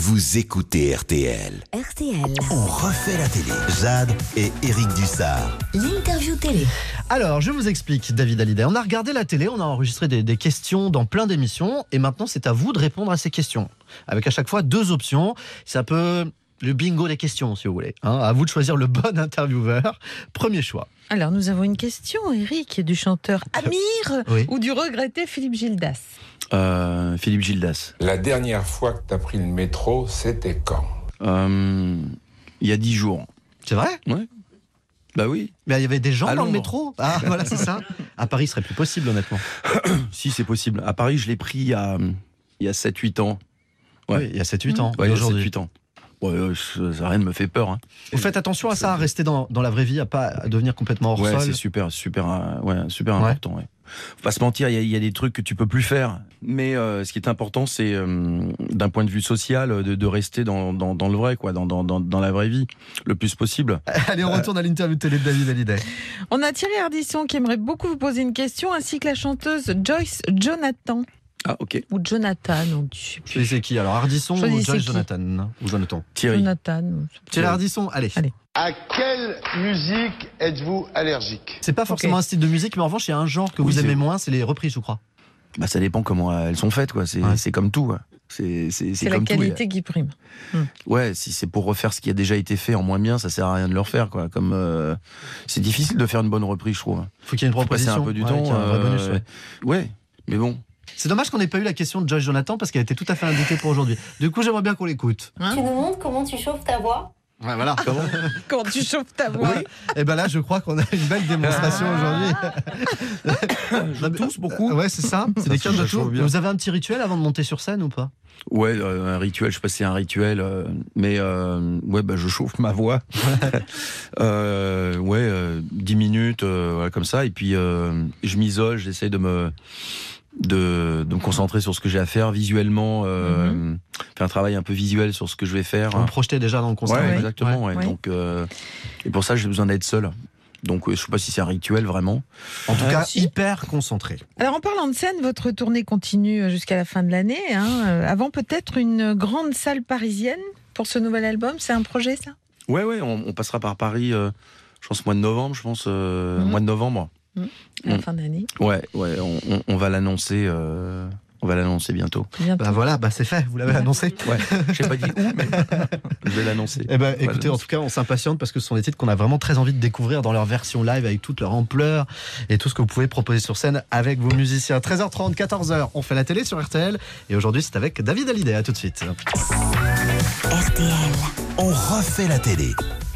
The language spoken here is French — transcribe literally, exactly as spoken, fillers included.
vous écoutez R T L. R T L. On refait la télé. Jade et Éric Dussard. L'interview télé. Alors, je vous explique, David Hallyday. On a regardé la télé, on a enregistré des, des questions dans plein d'émissions, et maintenant c'est à vous de répondre à ces questions. Avec à chaque fois deux options. C'est un peu le bingo des questions, si vous voulez. Hein, à vous de choisir le bon intervieweur. Premier choix. Alors, nous avons une question, Eric, du chanteur Amir Oui. ou du regretté Philippe Gildas? Euh, Philippe Gildas. La dernière fois que tu as pris le métro, c'était quand? Euh, il y a dix jours. C'est vrai? Ouais. Bah oui. Mais il y avait des gens À dans le Londres. métro. Ah, voilà, c'est ça. À Paris, ce serait plus possible, honnêtement. Si, c'est possible. À Paris, je l'ai pris il y a, il y a sept huit ans. Ouais. Oui, il y a sept huit ans. Ouais, il y a aujourd'hui. sept huit ans. Ouais, euh, ça, ça, rien ne me fait peur. Hein. Vous faites attention à ça, à rester dans, dans la vraie vie, à pas à devenir complètement hors Ouais, sol. c'est super, super, euh, ouais, super Ouais. important. Ouais. Faut pas se mentir, il y, a- il y a des trucs que tu peux plus faire. Mais euh, ce qui est important, c'est euh, d'un point de vue social, de, de rester dans, dans, dans le vrai, quoi, dans, dans, dans, dans la vraie vie, le plus possible. Allez, on retourne à l'interview télé de David Hallyday. On a Thierry Ardisson qui aimerait beaucoup vous poser une question, ainsi que la chanteuse Joyce Jonathan. Ah, ok. Ou Jonathan, on dit. C'est c'est qui alors, Ardisson ou Choisissez Joyce qui. Jonathan ou Jonathan? Thierry. Jonathan. Thierry Ardisson, allez. Allez. À quelle musique êtes-vous allergique? C'est pas forcément Ok. un style de musique, mais en revanche, il y a un genre que Oui, vous c'est- aimez moins, c'est les reprises, je crois. Bah, ça dépend comment elles sont faites, quoi. C'est Ouais. c'est comme tout. Quoi. C'est c'est- c'est C'est la comme tout. qualité qui prime. Ouais, si c'est pour refaire ce qui a déjà été fait en moins bien, ça sert à rien de le refaire, quoi. Comme euh, c'est difficile de faire une bonne reprise, je trouve. Faut qu'il y ait une Faut passer proposition. un peu du Ouais, temps. qu'il y ait un vrai euh, bonus, ouais. ouais, mais bon. C'est dommage qu'on n'ait pas eu la question de Joyce Jonathan parce qu'elle était tout à fait indiquée pour aujourd'hui. Du coup, j'aimerais bien qu'on l'écoute. Hein Tu nous montres comment tu chauffes ta voix? Ouais, voilà. Comment Comment tu chauffes ta voix? Et ben là, je crois qu'on a une belle démonstration aujourd'hui. Je tousse beaucoup. Ouais, c'est ça. C'est Ça des se- cannes de ça chauffe tout. bien. Vous avez un petit rituel avant de monter sur scène ou pas? Ouais, euh, un rituel. Je sais pas si c'est un rituel, euh, mais euh, ouais, bah je chauffe ma voix. euh, ouais, euh, dix minutes, euh, voilà, comme ça, et puis euh, je m'isole. J'essaye de me de, de me concentrer sur ce que j'ai à faire visuellement, euh, faire un travail un peu visuel sur ce que je vais faire. Vous me projetez déjà dans le concert. Ouais, Ouais. exactement. Ouais. Ouais. Donc, euh, et pour ça, j'ai besoin d'être seul. Donc, euh, je sais pas si c'est un rituel vraiment. En tout Ah, cas, si. hyper concentré. Alors, en parlant de scène, votre tournée continue jusqu'à la fin de l'année. Hein, euh, avant peut-être une grande salle parisienne pour ce nouvel album. C'est un projet, ça? Ouais, ouais, on, on passera par Paris. Euh, je pense mois de novembre. Je pense euh, Mhm. mois de novembre. À la Mm. fin d'année. Ouais, ouais, on, on- on va l'annoncer. Euh, on va l'annoncer bientôt. Bientôt. Bah voilà, bah c'est fait, vous l'avez annoncé. Ouais, j'ai pas dit où, mais je vais l'annoncer. Eh ben, On va écoutez, en l'annoncer. tout cas, on s'impatiente parce que ce sont des titres qu'on a vraiment très envie de découvrir dans leur version live avec toute leur ampleur et tout ce que vous pouvez proposer sur scène avec vos musiciens. treize heures trente, quatorze heures, on fait la télé sur R T L et aujourd'hui c'est avec David Hallyday. À tout de suite. R T L. On refait la télé.